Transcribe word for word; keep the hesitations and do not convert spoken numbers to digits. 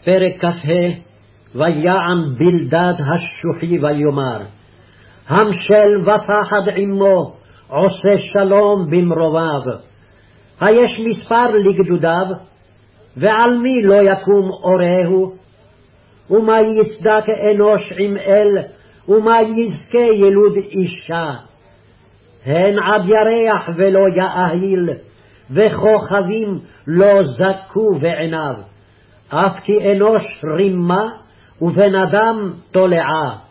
פרק כ"ה. ויען בלדד השוחי ויאמר, המשל ופחד עמו, עושה שלום במרומיו. היש מספר לגדודיו, ועל מי לא יקום אורהו? ומה יצדק אנוש עם אל, ומה יזכה ילוד אישה? הן עד ירח ולא יאהיל, וכוכבים לא זכו בעיניו. אף כי אנוש רימה, ובן אדם תולעה.